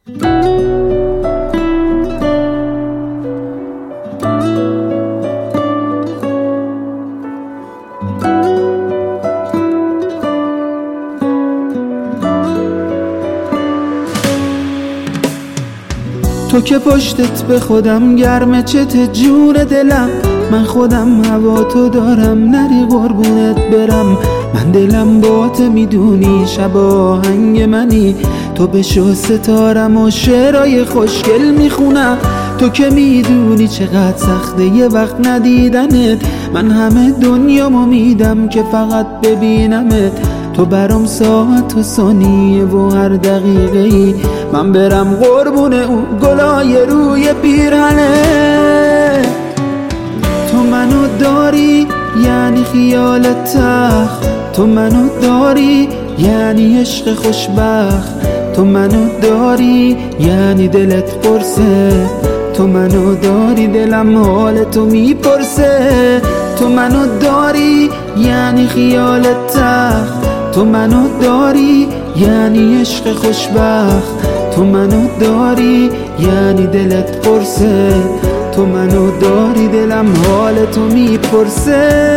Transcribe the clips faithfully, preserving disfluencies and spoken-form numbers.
تو که پشتت به خودم گرمه، چت جون دلم، من خودم هوا تو دارم، نری قربونت برم. من دلم بات میدونی، شب آهنگ منی، تو بشو ستارم و شعرهای خوشگل میخونم. تو که میدونی چقدر سخته یه وقت ندیدنت، من همه دنیامو میدم که فقط ببینمت. تو برام ساعت و ثانیه و هر دقیقه ای من برم قربون اون گلای روی پیرهنه. تو منو داری یعنی خیالت تخت، تو منو داری یعنی عشق خوشبخت، تو منو داری یعنی دلت پرسه، تو منو داری دلم حال تو میپرسه. تو منو داری یعنی خیالت تخت، تو منو داری یعنی عشق خوشبخت، تو منو داری یعنی دلت پرسه، تو منو داری دلم حال تو میپرسه.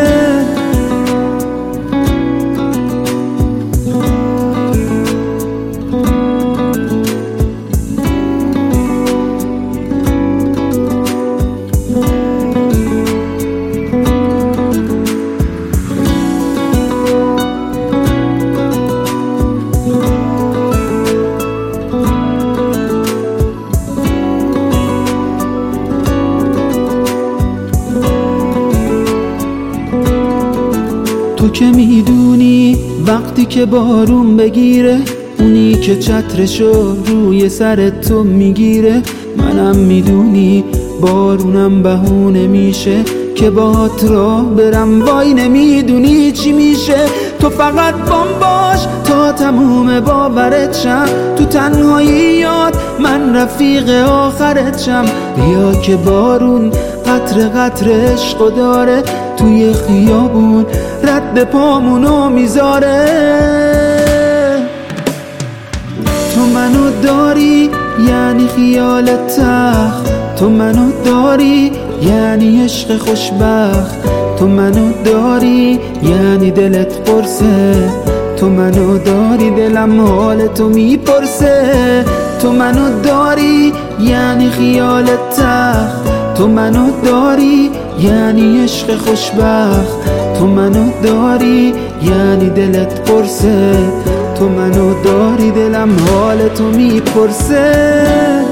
تو که میدونی وقتی که بارون بگیره، اونی که چترشو روی سرت تو میگیره، منم میدونی بارونم بهونه میشه که باهات راه برم، وای نمیدونی چی میشه. تو فقط بام باش تا تموم باورت شم، تو تنهاییات من رفیق آخرت شم. بیا که بارون قطر قطر عشقو داره، توی خیابون رد پامونو میذاره. تو منو داری یعنی خیالت تخت، تو منو داری یعنی عشق خوشبخت، تو منو داری یعنی دلت پرسه، تو منو داری دلم حال تو میپرسه. تو منو داری یعنی خیالت تخت، تو منو داری یعنی عشق خوشبخت، تو منو داری یعنی دلت پرسه، تو منو داری دلم حال تو میپرسه.